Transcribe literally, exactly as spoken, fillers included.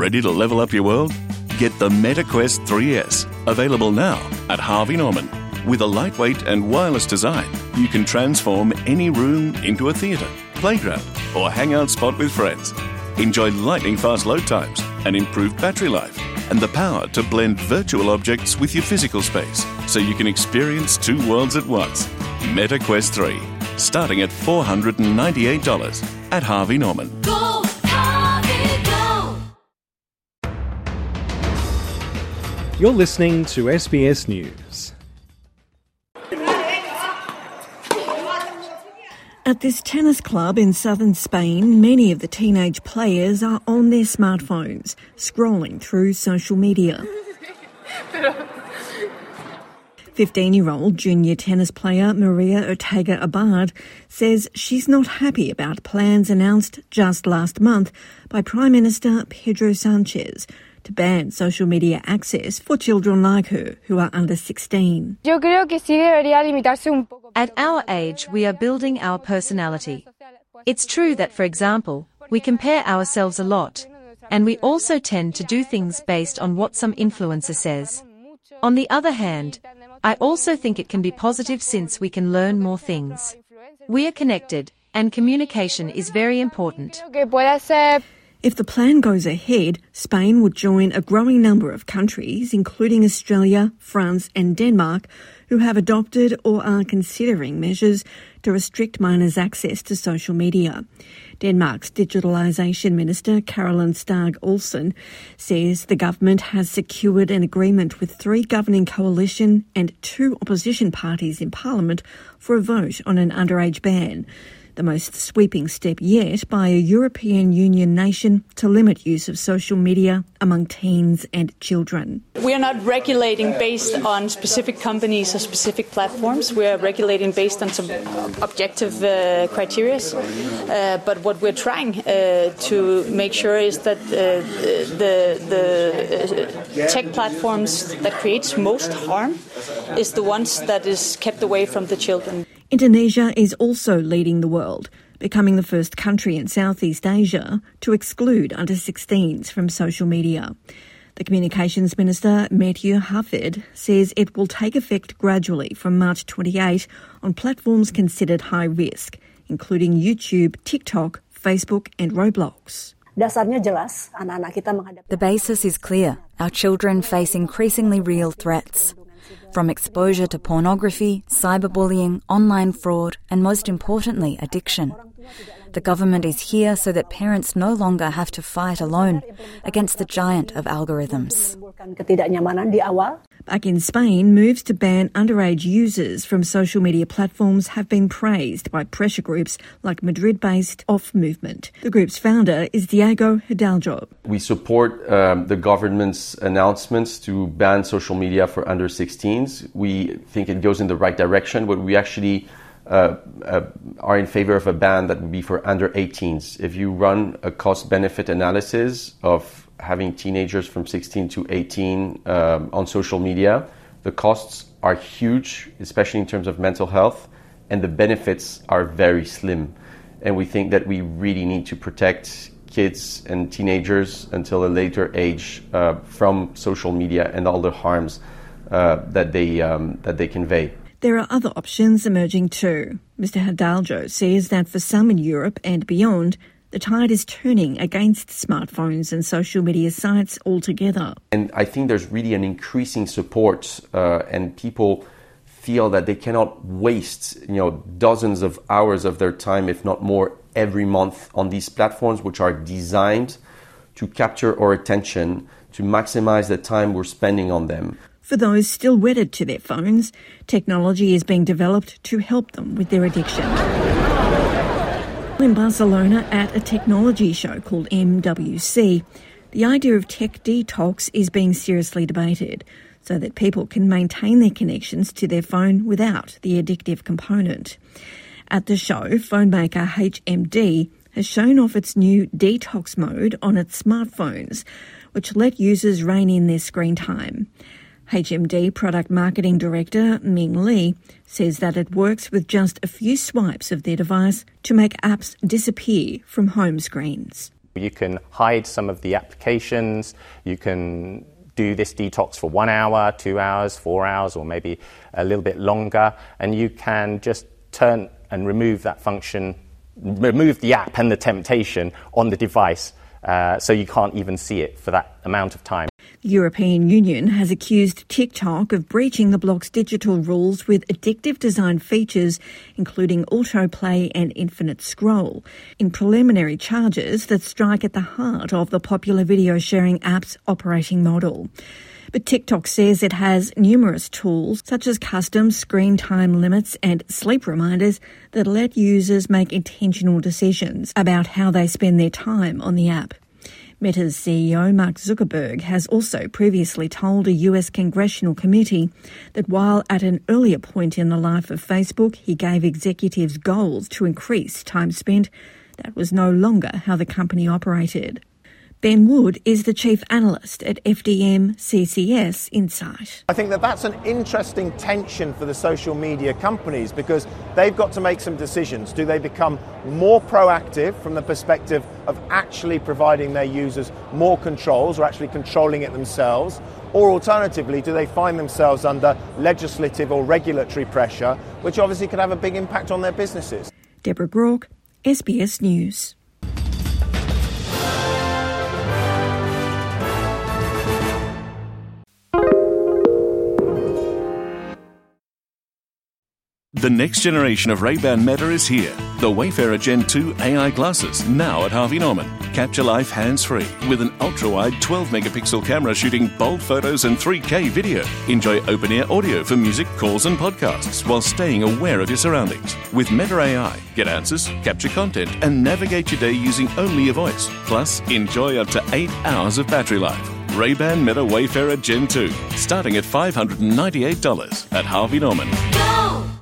Ready to level up your world? Get the MetaQuest three S, available now at Harvey Norman. With a lightweight and wireless design, you can transform any room into a theatre, playground, or hangout spot with friends. Enjoy lightning-fast load times and improved battery life, and the power to blend virtual objects with your physical space, so you can experience two worlds at once. MetaQuest three, starting at four hundred ninety-eight dollars at Harvey Norman. Go, Harvey, go! You're listening to S B S News. At this tennis club in southern Spain, many of the teenage players are on their smartphones, scrolling through social media. fifteen-year-old junior tennis player Maria Ortega Abad says she's not happy about plans announced just last month by Prime Minister Pedro Sanchez to ban social media access for children like her who are under sixteen. At our age, we are building our personality. It's true that, for example, we compare ourselves a lot, and we also tend to do things based on what some influencer says. On the other hand, I also think it can be positive since we can learn more things. We are connected, and communication is very important. If the plan goes ahead, Spain would join a growing number of countries, including Australia, France and Denmark, who have adopted or are considering measures to restrict minors' access to social media. Denmark's Digitalisation Minister, Caroline Stag Olsen, says the government has secured an agreement with three governing coalition and two opposition parties in Parliament for a vote on an underage ban, the most sweeping step yet by a European Union nation to limit use of social media among teens and children. We are not regulating based on specific companies or specific platforms. We are regulating based on some objective uh, criteria. Uh, but what we're trying uh, to make sure is that uh, the, the uh, tech platforms that creates most harm is the ones that is kept away from the children. Indonesia is also leading the world, becoming the first country in Southeast Asia to exclude under sixteens from social media. The Communications Minister, Matthew Hafid, says it will take effect gradually from March twenty-eighth on platforms considered high risk, including YouTube, TikTok, Facebook and Roblox. The basis is clear. Our children face increasingly real threats. From exposure to pornography, cyberbullying, online fraud, and most importantly, addiction. The government is here so that parents no longer have to fight alone against the giant of algorithms. Back in Spain, moves to ban underage users from social media platforms have been praised by pressure groups like Madrid-based Off Movement. The group's founder is Diego Hidalgo. We support um, the government's announcements to ban social media for under sixteens. We think it goes in the right direction, but we actually uh, uh, are in favor of a ban that would be for under eighteens. If you run a cost-benefit analysis of having teenagers from sixteen to eighteen um, on social media, the costs are huge, especially in terms of mental health, and the benefits are very slim. And we think that we really need to protect kids and teenagers until a later age uh, from social media and all the harms uh, that they um, that they convey. There are other options emerging too. Mister Hidalgo says that for some in Europe and beyond, the tide is turning against smartphones and social media sites altogether. And I think there's really an increasing support uh, and people feel that they cannot waste, you know, dozens of hours of their time, if not more, every month on these platforms, which are designed to capture our attention, to maximize the time we're spending on them. For those still wedded to their phones, technology is being developed to help them with their addiction. In Barcelona at a technology show called M W C, the idea of tech detox is being seriously debated so that people can maintain their connections to their phone without the addictive component. At the show, phone maker H M D has shown off its new detox mode on its smartphones, which let users rein in their screen time. H M D Product Marketing Director Ming Lee says that it works with just a few swipes of their device to make apps disappear from home screens. You can hide some of the applications, you can do this detox for one hour, two hours, four hours, or maybe a little bit longer, and you can just turn and remove that function, remove the app and the temptation on the device, uh, so you can't even see it for that amount of time. The European Union has accused TikTok of breaching the bloc's digital rules with addictive design features, including autoplay and infinite scroll, in preliminary charges that strike at the heart of the popular video sharing app's operating model. But TikTok says it has numerous tools, such as custom screen time limits and sleep reminders, that let users make intentional decisions about how they spend their time on the app. Meta's C E O Mark Zuckerberg has also previously told a U S congressional committee that while at an earlier point in the life of Facebook he gave executives goals to increase time spent, that was no longer how the company operated. Ben Wood is the chief analyst at F D M C C S Insight. I think that that's an interesting tension for the social media companies because they've got to make some decisions. Do they become more proactive from the perspective of actually providing their users more controls or actually controlling it themselves? Or alternatively, do they find themselves under legislative or regulatory pressure, which obviously could have a big impact on their businesses? Deborah Groarke, S B S News. The next generation of Ray-Ban Meta is here. The Wayfarer Gen two A I glasses, now at Harvey Norman. Capture life hands-free with an ultra-wide twelve megapixel camera shooting bold photos and three K video. Enjoy open-ear audio for music, calls and podcasts while staying aware of your surroundings. With Meta A I, get answers, capture content and navigate your day using only your voice. Plus, enjoy up to eight hours of battery life. Ray-Ban Meta Wayfarer Gen two, starting at five hundred ninety-eight dollars at Harvey Norman. Go!